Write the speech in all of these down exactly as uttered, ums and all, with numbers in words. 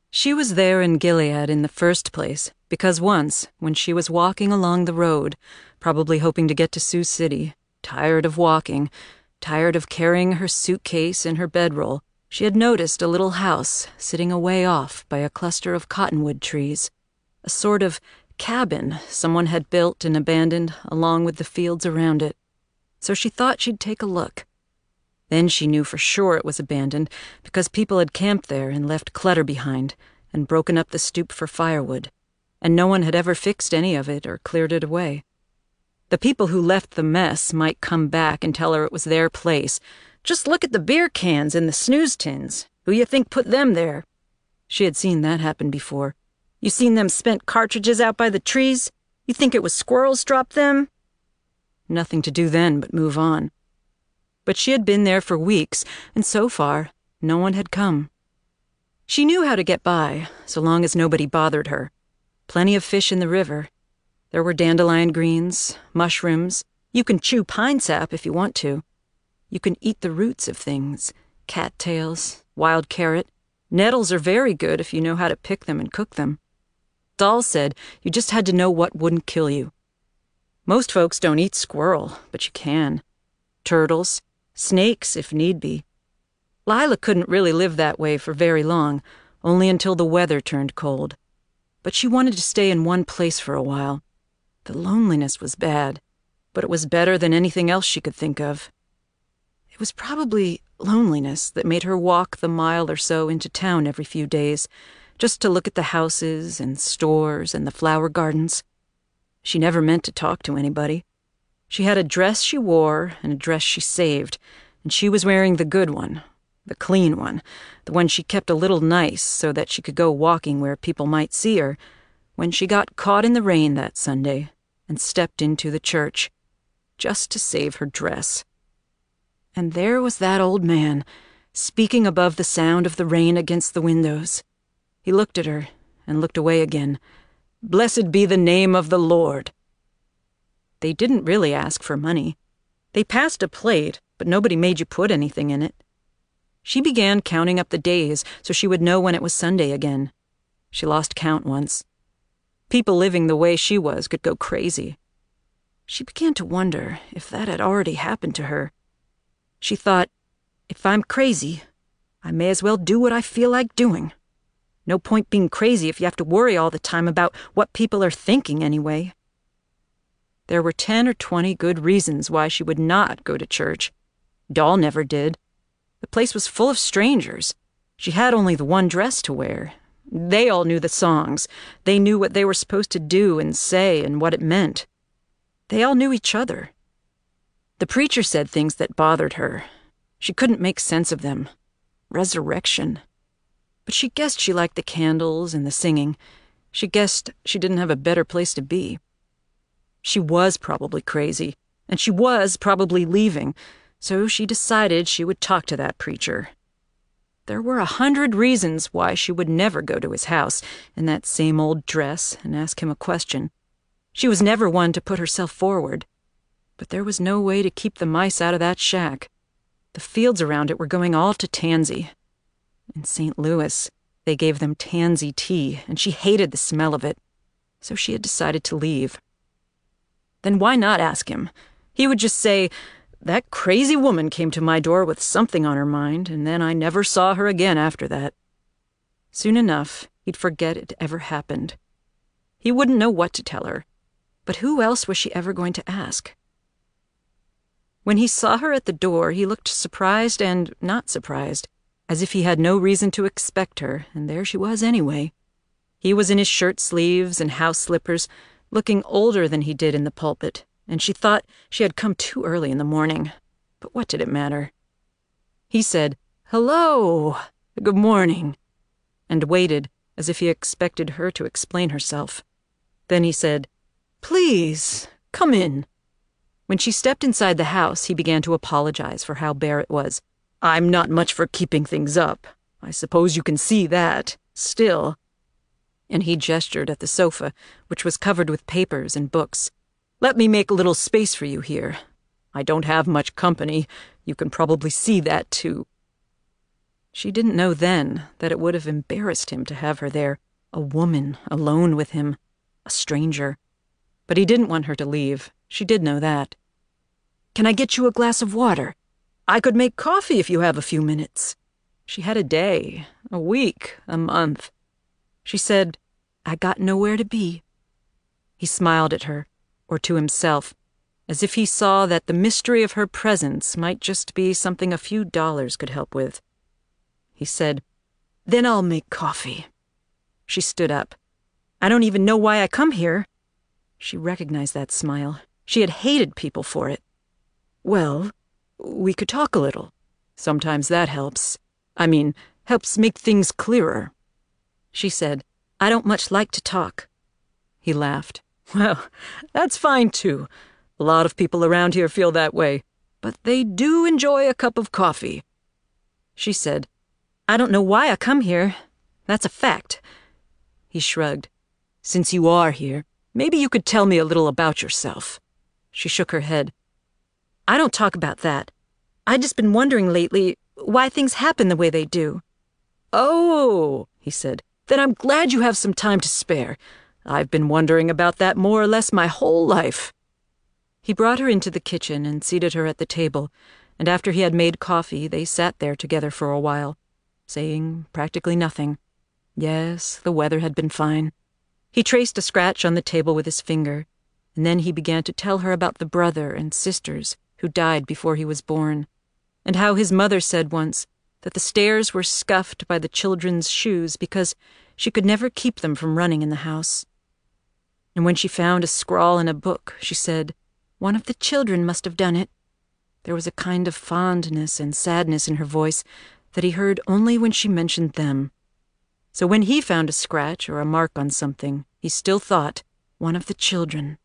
She was there in Gilead in the first place because once, when she was walking along the road, probably hoping to get to Sioux City, tired of walking, tired of carrying her suitcase and her bedroll, she had noticed a little house sitting away off by a cluster of cottonwood trees, a sort of cabin someone had built and abandoned along with the fields around it. So she thought she'd take a look. Then she knew for sure it was abandoned because people had camped there and left clutter behind and broken up the stoop for firewood, and no one had ever fixed any of it or cleared it away. The people who left the mess might come back and tell her it was their place. Just look at the beer cans and the snooze tins. Who you think put them there? She had seen that happen before. You seen them spent cartridges out by the trees? You think it was squirrels dropped them? Nothing to do then but move on. But she had been there for weeks, and so far, no one had come. She knew how to get by, so long as nobody bothered her. Plenty of fish in the river. There were dandelion greens, mushrooms. You can chew pine sap if you want to. You can eat the roots of things, cattails, wild carrot. Nettles are very good if you know how to pick them and cook them. Doll said you just had to know what wouldn't kill you. Most folks don't eat squirrel, but you can. Turtles, snakes if need be. Lila couldn't really live that way for very long, only until the weather turned cold. But she wanted to stay in one place for a while. The loneliness was bad, but it was better than anything else she could think of. It was probably loneliness that made her walk the mile or so into town every few days, just to look at the houses and stores and the flower gardens. She never meant to talk to anybody. She had a dress she wore and a dress she saved, and she was wearing the good one, the clean one, the one she kept a little nice so that she could go walking where people might see her, when she got caught in the rain that Sunday and stepped into the church, just to save her dress. And there was that old man, speaking above the sound of the rain against the windows. He looked at her and looked away again. "Blessed be the name of the Lord." They didn't really ask for money. They passed a plate, but nobody made you put anything in it. She began counting up the days so she would know when it was Sunday again. She lost count once. People living the way she was could go crazy. She began to wonder if that had already happened to her. She thought, if I'm crazy, I may as well do what I feel like doing. No point being crazy if you have to worry all the time about what people are thinking anyway. There were ten or twenty good reasons why she would not go to church. Doll never did. The place was full of strangers. She had only the one dress to wear. They all knew the songs. They knew what they were supposed to do and say and what it meant. They all knew each other. The preacher said things that bothered her. She couldn't make sense of them. Resurrection. But she guessed she liked the candles and the singing. She guessed she didn't have a better place to be. She was probably crazy, and she was probably leaving, so she decided she would talk to that preacher. There were a hundred reasons why she would never go to his house in that same old dress and ask him a question. She was never one to put herself forward. But there was no way to keep the mice out of that shack. The fields around it were going all to tansy. In Saint Louis, they gave them tansy tea, and she hated the smell of it, so she had decided to leave. Then why not ask him? He would just say, "That crazy woman came to my door with something on her mind, and then I never saw her again after that." Soon enough, he'd forget it ever happened. He wouldn't know what to tell her, but who else was she ever going to ask? When he saw her at the door, he looked surprised and not surprised, as if he had no reason to expect her, and there she was anyway. He was in his shirt sleeves and house slippers, looking older than he did in the pulpit, and she thought she had come too early in the morning. But what did it matter? He said, "Hello, good morning," and waited as if he expected her to explain herself. Then he said, "Please, come in." When she stepped inside the house, he began to apologize for how bare it was. "I'm not much for keeping things up. I suppose you can see that. Still." And he gestured at the sofa, which was covered with papers and books. "Let me make a little space for you here. I don't have much company. You can probably see that, too." She didn't know then that it would have embarrassed him to have her there, a woman alone with him, a stranger. But he didn't want her to leave. She did know that. "Can I get you a glass of water? I could make coffee if you have a few minutes." She had a day, a week, a month. She said, "I got nowhere to be." He smiled at her, or to himself, as if he saw that the mystery of her presence might just be something a few dollars could help with. He said, "Then I'll make coffee." She stood up. "I don't even know why I come here." She recognized that smile. She had hated people for it. "Well, we could talk a little. Sometimes that helps. I mean, helps make things clearer." She said, "I don't much like to talk." He laughed. "Well, that's fine too. A lot of people around here feel that way, but they do enjoy a cup of coffee." She said, "I don't know why I come here. That's a fact." He shrugged. "Since you are here, maybe you could tell me a little about yourself." She shook her head. "I don't talk about that. I've just been wondering lately why things happen the way they do." "Oh," he said, "then I'm glad you have some time to spare. I've been wondering about that more or less my whole life." He brought her into the kitchen and seated her at the table, and after he had made coffee, they sat there together for a while, saying practically nothing. Yes, the weather had been fine. He traced a scratch on the table with his finger, and then he began to tell her about the brother and sisters who died before he was born, and how his mother said once that the stairs were scuffed by the children's shoes because she could never keep them from running in the house. And when she found a scrawl in a book, she said, "One of the children must have done it." There was a kind of fondness and sadness in her voice that he heard only when she mentioned them. So when he found a scratch or a mark on something, he still thought, "One of the children."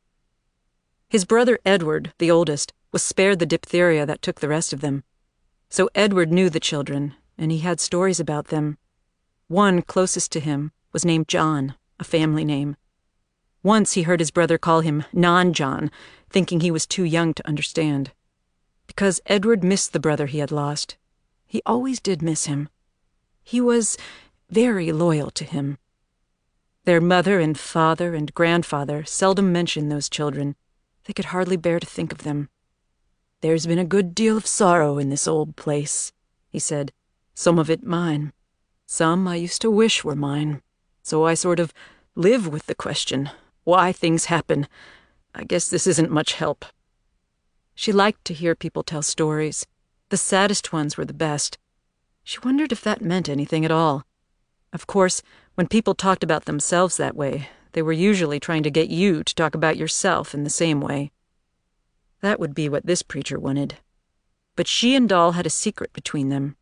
His brother Edward, the oldest, was spared the diphtheria that took the rest of them. So Edward knew the children, and he had stories about them. One closest to him was named John, a family name. Once he heard his brother call him Non-John, thinking he was too young to understand. Because Edward missed the brother he had lost. He always did miss him. He was very loyal to him. Their mother and father and grandfather seldom mentioned those children. They could hardly bear to think of them. "There's been a good deal of sorrow in this old place," he said. "Some of it mine. Some I used to wish were mine. So I sort of live with the question, why things happen. I guess this isn't much help." She liked to hear people tell stories. The saddest ones were the best. She wondered if that meant anything at all. Of course, when people talked about themselves that way, they were usually trying to get you to talk about yourself in the same way. That would be what this preacher wanted. But she and Doll had a secret between them.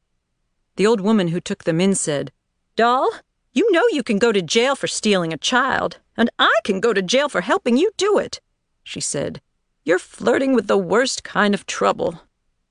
The old woman who took them in said, "Doll, you know you can go to jail for stealing a child, and I can go to jail for helping you do it," she said. "You're flirting with the worst kind of trouble."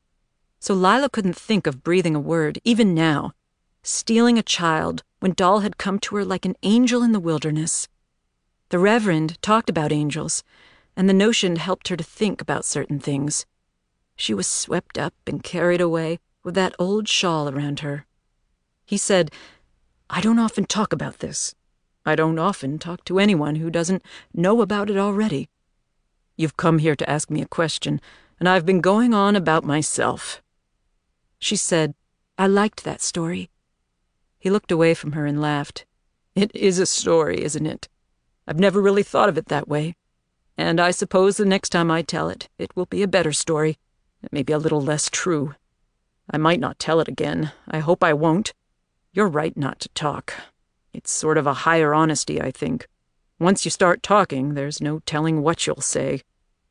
So Lila couldn't think of breathing a word, even now. Stealing a child when Doll had come to her like an angel in the wilderness. The Reverend talked about angels, and the notion helped her to think about certain things. She was swept up and carried away with that old shawl around her. He said, "I don't often talk about this. I don't often talk to anyone who doesn't know about it already. You've come here to ask me a question, and I've been going on about myself." She said, "I liked that story." He looked away from her and laughed. "It is a story, isn't it? I've never really thought of it that way. And I suppose the next time I tell it, it will be a better story, maybe a little less true. I might not tell it again. I hope I won't. You're right not to talk. It's sort of a higher honesty, I think. Once you start talking, there's no telling what you'll say."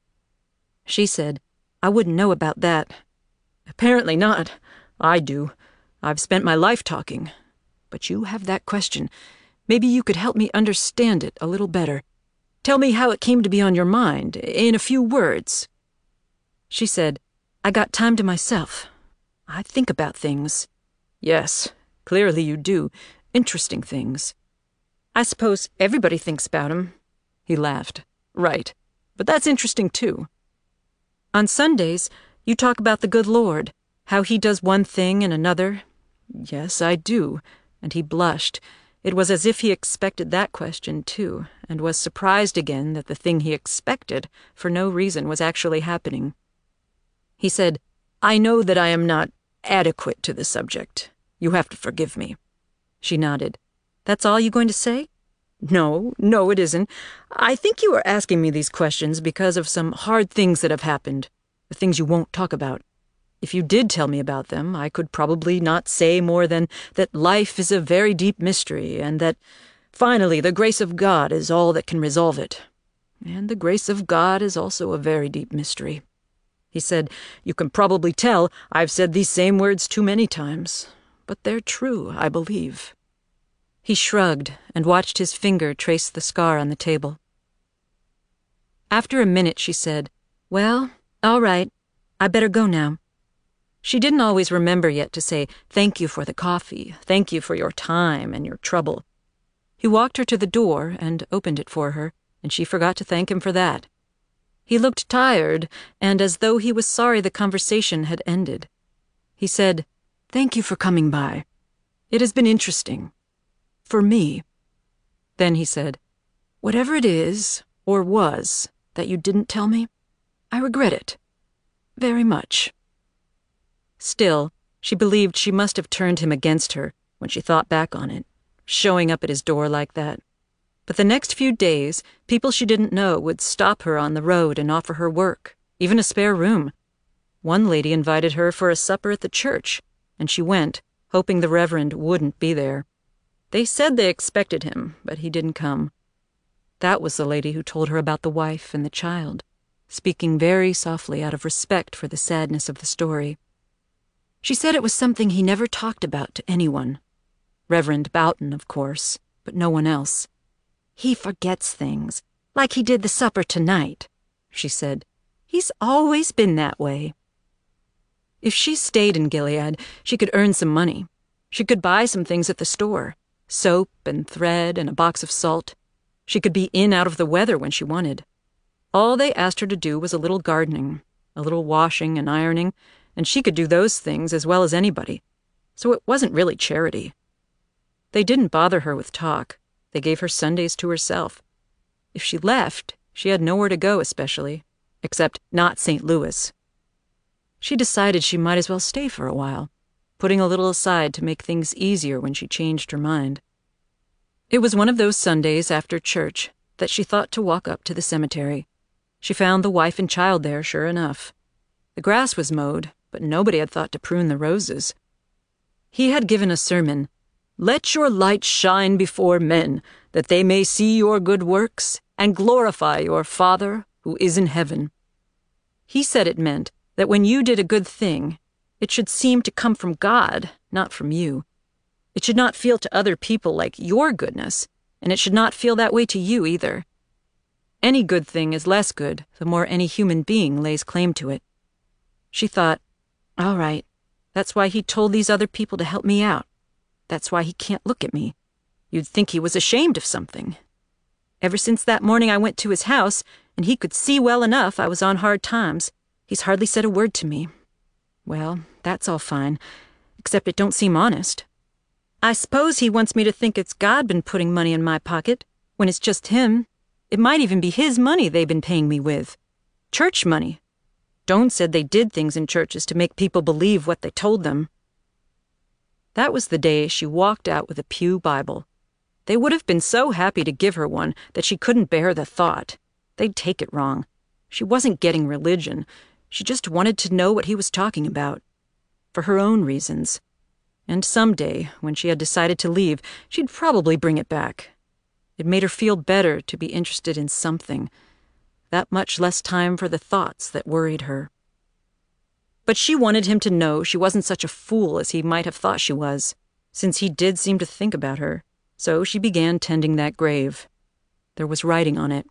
She said, "I wouldn't know about that." "Apparently not. I do. I've spent my life talking. But you have that question. Maybe you could help me understand it a little better. Tell me how it came to be on your mind, in a few words." She said, "I got time to myself. I think about things." "Yes, clearly you do. Interesting things." "I suppose everybody thinks about 'em." He laughed. "Right. But that's interesting, too." "On Sundays, you talk about the good Lord, how he does one thing and another. Yes, I do, and he blushed. It was as if he expected that question, too, and was surprised again that the thing he expected, for no reason, was actually happening. He said, I know that I am not adequate to the subject. You have to forgive me. She nodded. That's all you're going to say? No, no, it isn't. I think you are asking me these questions because of some hard things that have happened, the things you won't talk about. If you did tell me about them, I could probably not say more than that life is a very deep mystery, and that, finally, the grace of God is all that can resolve it. And the grace of God is also a very deep mystery. He said, You can probably tell I've said these same words too many times, but they're true, I believe. He shrugged and watched his finger trace the scar on the table. After a minute, she said, Well, all right, I better go now. She didn't always remember yet to say, Thank you for the coffee, thank you for your time and your trouble. He walked her to the door and opened it for her, and she forgot to thank him for that. He looked tired, and as though he was sorry the conversation had ended. He said, Thank you for coming by. It has been interesting. For me. Then he said, Whatever it is, or was, that you didn't tell me, I regret it. Very much. Still, she believed she must have turned him against her when she thought back on it, showing up at his door like that. But the next few days, people she didn't know would stop her on the road and offer her work, even a spare room. One lady invited her for a supper at the church, and she went, hoping the Reverend wouldn't be there. They said they expected him, but he didn't come. That was the lady who told her about the wife and the child, speaking very softly out of respect for the sadness of the story. She said it was something he never talked about to anyone. Reverend Boughton, of course, but no one else. He forgets things, like he did the supper tonight, she said. He's always been that way. If she stayed in Gilead, she could earn some money. She could buy some things at the store, soap and thread and a box of salt. She could be in out of the weather when she wanted. All they asked her to do was a little gardening, a little washing and ironing, and she could do those things as well as anybody. So it wasn't really charity. They didn't bother her with talk. They gave her Sundays to herself. If she left, she had nowhere to go especially, except not Saint Louis. She decided she might as well stay for a while, putting a little aside to make things easier when she changed her mind. It was one of those Sundays after church that she thought to walk up to the cemetery. She found the wife and child there, sure enough. The grass was mowed, but nobody had thought to prune the roses. He had given a sermon, Let your light shine before men, that they may see your good works and glorify your Father who is in heaven. He said it meant that when you did a good thing, it should seem to come from God, not from you. It should not feel to other people like your goodness, and it should not feel that way to you either. Any good thing is less good the more any human being lays claim to it. She thought, all right, that's why he told these other people to help me out. That's why he can't look at me. You'd think he was ashamed of something. Ever since that morning I went to his house, and he could see well enough I was on hard times, he's hardly said a word to me. Well, that's all fine, except it don't seem honest. I suppose he wants me to think it's God been putting money in my pocket, when it's just him. It might even be his money they've been paying me with. Church money. Doane said they did things in churches to make people believe what they told them. That was the day she walked out with a pew Bible. They would have been so happy to give her one that she couldn't bear the thought. They'd take it wrong. She wasn't getting religion. She just wanted to know what he was talking about. For her own reasons. And someday, when she had decided to leave, she'd probably bring it back. It made her feel better to be interested in something. That much less time for the thoughts that worried her. But she wanted him to know she wasn't such a fool as he might have thought she was, since he did seem to think about her. So she began tending that grave. There was writing on it.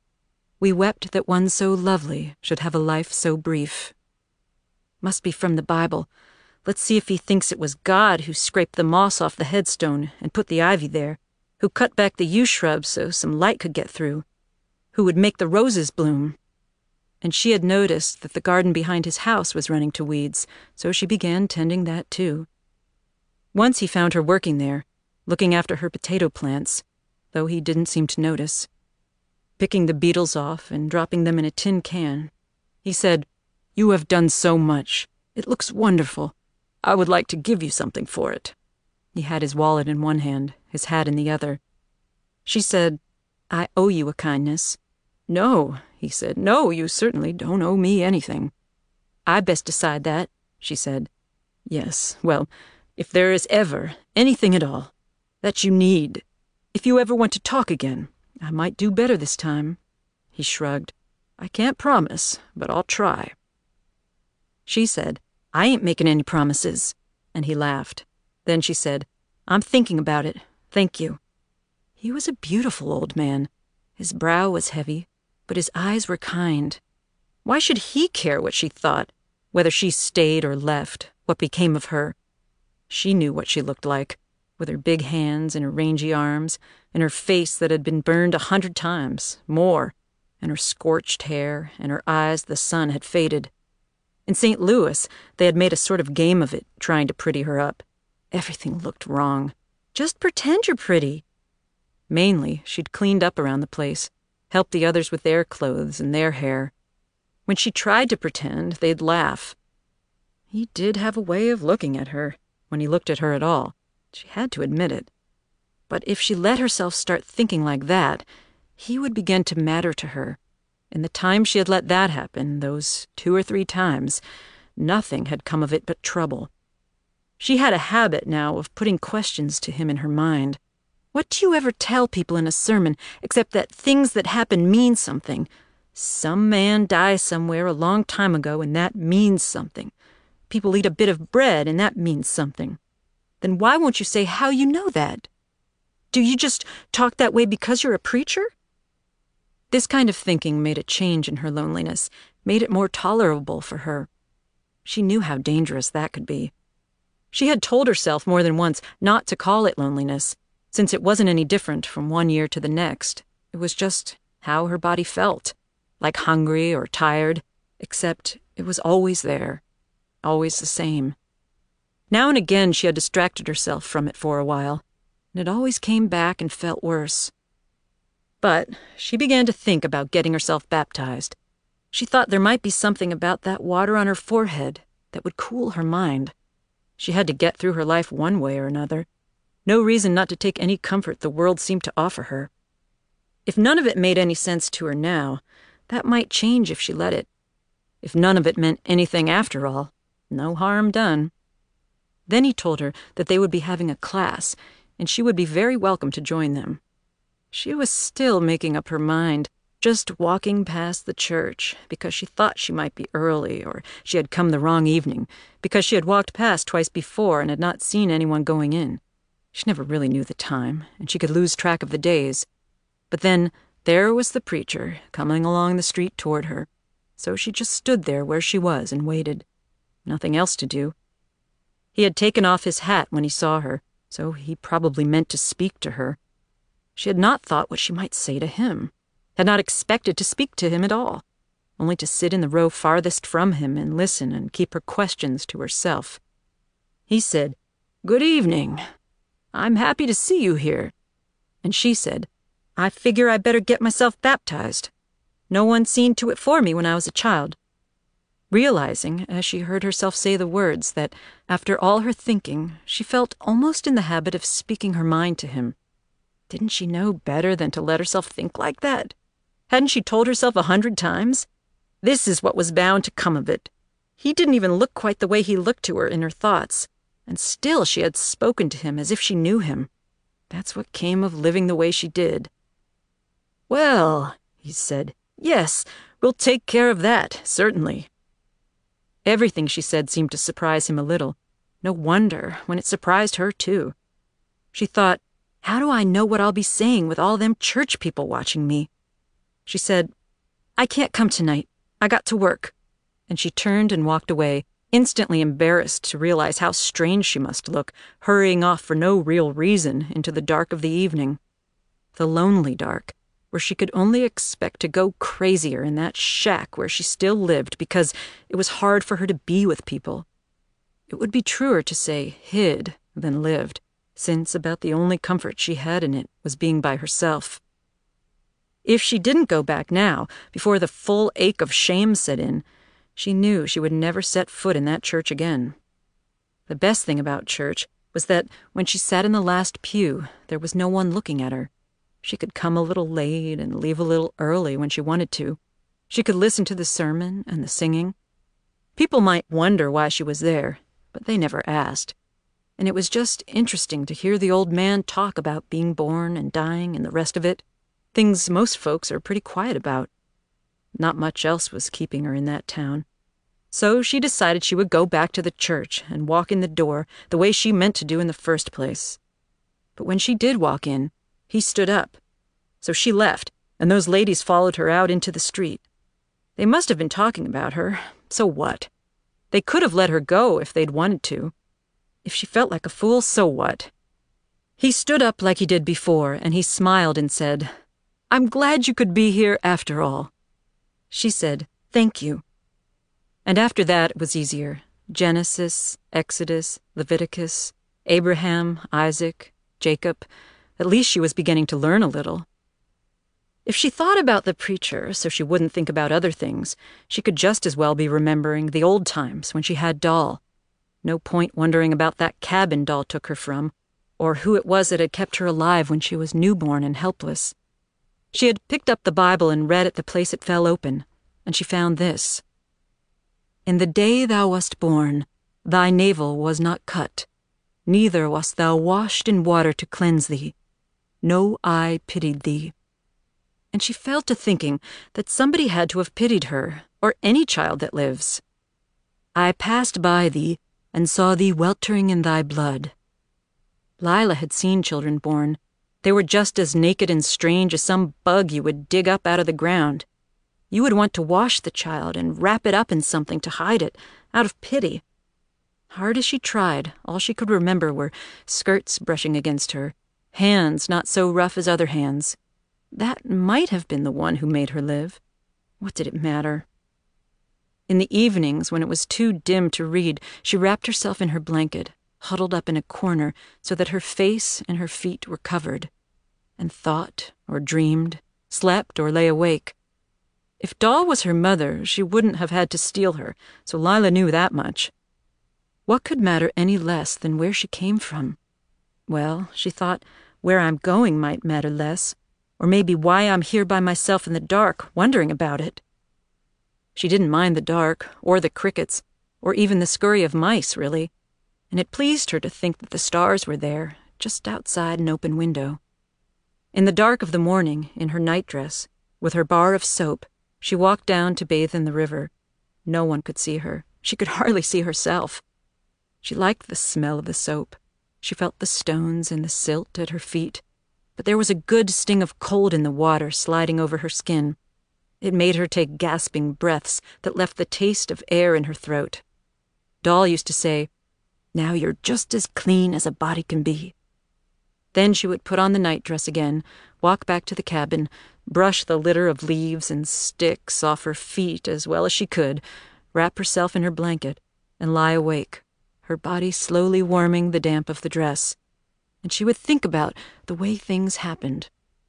We wept that one so lovely should have a life so brief. Must be from the Bible. Let's see if he thinks it was God who scraped the moss off the headstone and put the ivy there, who cut back the yew shrubs so some light could get through, who would make the roses bloom. And she had noticed that the garden behind his house was running to weeds, so she began tending that too. Once he found her working there, looking after her potato plants, though he didn't seem to notice. Picking the beetles off and dropping them in a tin can. He said, "You have done so much. It looks wonderful. I would like to give you something for it." He had his wallet in one hand, his hat in the other. She said, "I owe you a kindness." "No," he said. "No, you certainly don't owe me anything." "I best decide that," she said. "Yes, well, if there is ever anything at all that you need, if you ever want to talk again, I might do better this time." He shrugged. "I can't promise, but I'll try." She said, "I ain't making any promises," and he laughed. Then she said, "I'm thinking about it. Thank you." He was a beautiful old man. His brow was heavy, but his eyes were kind. Why should he care what she thought, whether she stayed or left, what became of her? She knew what she looked like, with her big hands and her rangy arms, and her face that had been burned a hundred times, more, and her scorched hair, and her eyes the sun had faded. In Saint Louis, they had made a sort of game of it, trying to pretty her up. Everything looked wrong. Just pretend you're pretty. Mainly, she'd cleaned up around the place, helped the others with their clothes and their hair. When she tried to pretend, they'd laugh. He did have a way of looking at her, when he looked at her at all. She had to admit it. But if she let herself start thinking like that, he would begin to matter to her. In the time she had let that happen, those two or three times, nothing had come of it but trouble. She had a habit now of putting questions to him in her mind. What do you ever tell people in a sermon except that things that happen mean something? Some man dies somewhere a long time ago and that means something. People eat a bit of bread and that means something. Then why won't you say how you know that? Do you just talk that way because you're a preacher? This kind of thinking made a change in her loneliness, made it more tolerable for her. She knew how dangerous that could be. She had told herself more than once not to call it loneliness, since it wasn't any different from one year to the next. It was just how her body felt, like hungry or tired, except it was always there, always the same. Now and again she had distracted herself from it for a while, and it always came back and felt worse. But she began to think about getting herself baptized. She thought there might be something about that water on her forehead that would cool her mind. She had to get through her life one way or another. No reason not to take any comfort the world seemed to offer her. If none of it made any sense to her now, that might change if she let it. If none of it meant anything after all, no harm done. Then he told her that they would be having a class, and she would be very welcome to join them. She was still making up her mind, just walking past the church, because she thought she might be early, or she had come the wrong evening, because she had walked past twice before and had not seen anyone going in. She never really knew the time, and she could lose track of the days. But then there was the preacher coming along the street toward her, so she just stood there where she was and waited. Nothing else to do. He had taken off his hat when he saw her, so he probably meant to speak to her. She had not thought what she might say to him, had not expected to speak to him at all, only to sit in the row farthest from him and listen and keep her questions to herself. He said, "Good evening. I'm happy to see you here." And she said, "I figure I better get myself baptized. No one seen to it for me when I was a child." Realizing, as she heard herself say the words, that, after all her thinking, she felt almost in the habit of speaking her mind to him. Didn't she know better than to let herself think like that? Hadn't she told herself a hundred times? This is what was bound to come of it. He didn't even look quite the way he looked to her in her thoughts, and still she had spoken to him as if she knew him. That's what came of living the way she did. "Well," he said, "yes, we'll take care of that, certainly." Everything she said seemed to surprise him a little. No wonder, when it surprised her, too. She thought, how do I know what I'll be saying with all them church people watching me? She said, "I can't come tonight. I got to work." And she turned and walked away, instantly embarrassed to realize how strange she must look, hurrying off for no real reason into the dark of the evening. The lonely dark, where she could only expect to go crazier in that shack where she still lived because it was hard for her to be with people. It would be truer to say hid, than lived, since about the only comfort she had in it was being by herself. If she didn't go back now, before the full ache of shame set in, she knew she would never set foot in that church again. The best thing about church was that when she sat in the last pew, there was no one looking at her. She could come a little late and leave a little early when she wanted to. She could listen to the sermon and the singing. People might wonder why she was there, but they never asked. And it was just interesting to hear the old man talk about being born and dying and the rest of it, things most folks are pretty quiet about. Not much else was keeping her in that town. So she decided she would go back to the church and walk in the door the way she meant to do in the first place. But when she did walk in, he stood up. So she left, and those ladies followed her out into the street. They must have been talking about her. So what? They could have let her go if they'd wanted to. If she felt like a fool, so what? He stood up like he did before, and he smiled and said, "I'm glad you could be here after all." She said, "Thank you." And after that, it was easier. Genesis, Exodus, Leviticus, Abraham, Isaac, Jacob. At least she was beginning to learn a little. If she thought about the preacher so she wouldn't think about other things, she could just as well be remembering the old times when she had Doll. No point wondering about that cabin Doll took her from, or who it was that had kept her alive when she was newborn and helpless. She had picked up the Bible and read at the place it fell open, and she found this. "In the day thou wast born, thy navel was not cut, neither wast thou washed in water to cleanse thee. No eye pitied thee." And she fell to thinking that somebody had to have pitied her, or any child that lives. "I passed by thee, and saw thee weltering in thy blood." Lila had seen children born. They were just as naked and strange as some bug you would dig up out of the ground. You would want to wash the child and wrap it up in something to hide it, out of pity. Hard as she tried, all she could remember were skirts brushing against her, hands not so rough as other hands. That might have been the one who made her live. What did it matter? In the evenings, when it was too dim to read, she wrapped herself in her blanket, huddled up in a corner so that her face and her feet were covered, and thought or dreamed, slept or lay awake. If Doll was her mother, she wouldn't have had to steal her, so Lila knew that much. What could matter any less than where she came from? Well, she thought, where I'm going might matter less, or maybe why I'm here by myself in the dark, wondering about it. She didn't mind the dark, or the crickets, or even the scurry of mice, really, and it pleased her to think that the stars were there, just outside an open window. In the dark of the morning, in her nightdress, with her bar of soap, she walked down to bathe in the river. No one could see her. She could hardly see herself. She liked the smell of the soap. She felt the stones and the silt at her feet, but there was a good sting of cold in the water sliding over her skin. It made her take gasping breaths that left the taste of air in her throat. Doll used to say, "Now you're just as clean as a body can be." Then she would put on the nightdress again, walk back to the cabin, brush the litter of leaves and sticks off her feet as well as she could, wrap herself in her blanket, and lie awake, her body slowly warming the damp of the dress. And she would think about the way things happened.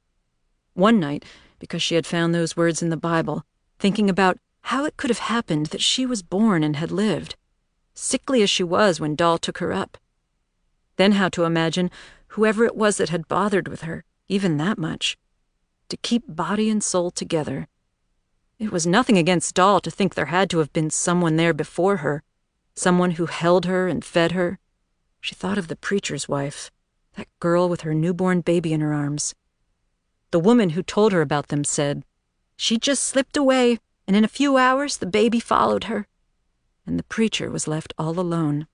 One night, because she had found those words in the Bible, thinking about how it could have happened that she was born and had lived, sickly as she was when Doll took her up. Then how to imagine whoever it was that had bothered with her, even that much, to keep body and soul together. It was nothing against Doll to think there had to have been someone there before her, someone who held her and fed her. She thought of the preacher's wife, that girl with her newborn baby in her arms. The woman who told her about them said, "She just slipped away, and in a few hours the baby followed her." And the preacher was left all alone.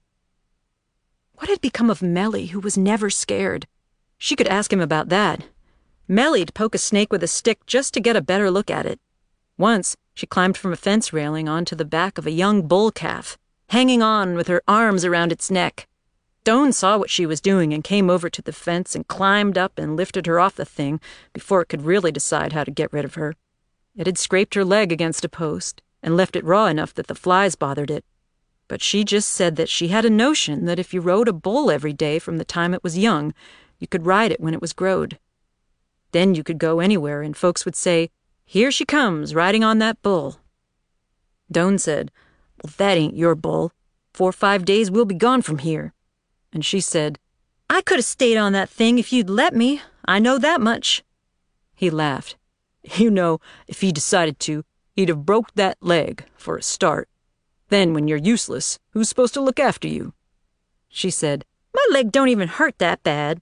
What had become of Melly, who was never scared? She could ask him about that. Melly'd poke a snake with a stick just to get a better look at it. Once, she climbed from a fence railing onto the back of a young bull calf, hanging on with her arms around its neck. Stone saw what she was doing and came over to the fence and climbed up and lifted her off the thing before it could really decide how to get rid of her. It had scraped her leg against a post and left it raw enough that the flies bothered it. but she just said that she had a notion that if you rode a bull every day from the time it was young, you could ride it when it was growed. Then you could go anywhere and folks would say, "Here she comes, riding on that bull." Doan said, "Well, that ain't your bull. Four or five days we'll be gone from here." And she said, "I could have stayed on that thing if you'd let me. I know that much." He laughed. "You know, if he decided to, he'd have broke that leg, for a start. Then, when you're useless, who's supposed to look after you?" She said, "My leg don't even hurt that bad."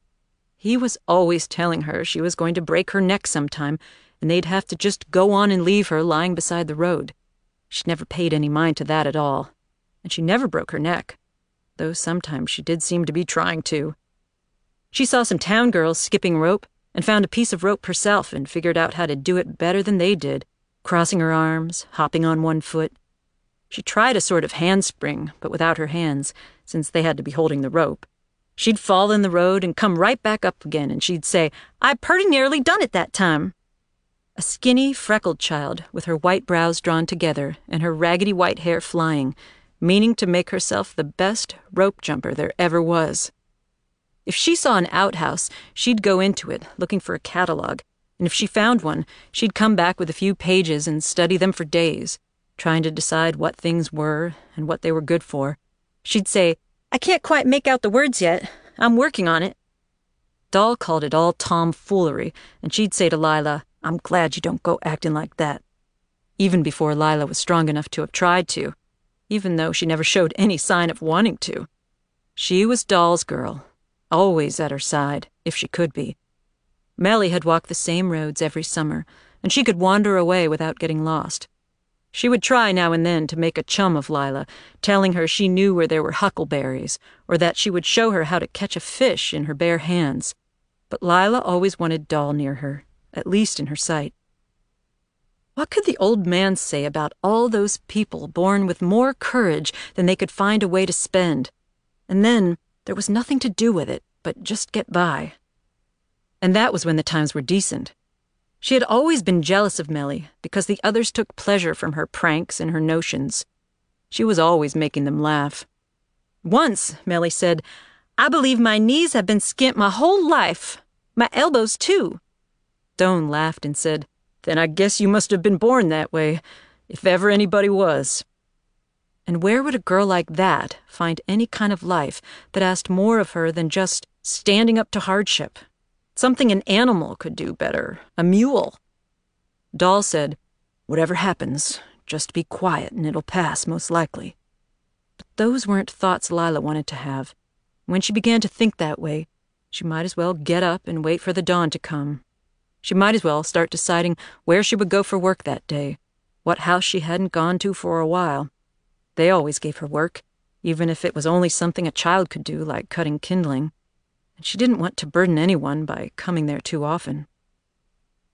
He was always telling her she was going to break her neck sometime, and they'd have to just go on and leave her lying beside the road. She never paid any mind to that at all, and she never broke her neck, though sometimes she did seem to be trying to. She saw some town girls skipping rope, and found a piece of rope herself and figured out how to do it better than they did, crossing her arms, hopping on one foot. She tried a sort of handspring, but without her hands, since they had to be holding the rope. She'd fall in the road and come right back up again, and she'd say, "I pretty nearly done it that time." A skinny, freckled child, with her white brows drawn together and her raggedy white hair flying, meaning to make herself the best rope jumper there ever was. If she saw an outhouse, she'd go into it, looking for a catalog, and if she found one, she'd come back with a few pages and study them for days, trying to decide what things were and what they were good for. She'd say, "I can't quite make out the words yet. I'm working on it." Doll called it all tomfoolery, and she'd say to Lila, "I'm glad you don't go acting like that," even before Lila was strong enough to have tried to, even though she never showed any sign of wanting to. She was Doll's girl, always at her side, if she could be. Melly had walked the same roads every summer, and she could wander away without getting lost. She would try now and then to make a chum of Lila, telling her she knew where there were huckleberries, or that she would show her how to catch a fish in her bare hands. But Lila always wanted Doll near her, at least in her sight. What could the old man say about all those people born with more courage than they could find a way to spend? And then there was nothing to do with it but just get by. And that was when the times were decent. She had always been jealous of Melly because the others took pleasure from her pranks and her notions. She was always making them laugh. Once, Melly said, "I believe my knees have been skint my whole life. My elbows, too." Doan laughed and said, "Then I guess you must have been born that way, if ever anybody was." And where would a girl like that find any kind of life that asked more of her than just standing up to hardship? Something an animal could do better, a mule. Doll said, "Whatever happens, just be quiet and it'll pass, most likely." But those weren't thoughts Lila wanted to have. When she began to think that way, she might as well get up and wait for the dawn to come. She might as well start deciding where she would go for work that day, what house she hadn't gone to for a while. They always gave her work, even if it was only something a child could do, like cutting kindling. And she didn't want to burden anyone by coming there too often.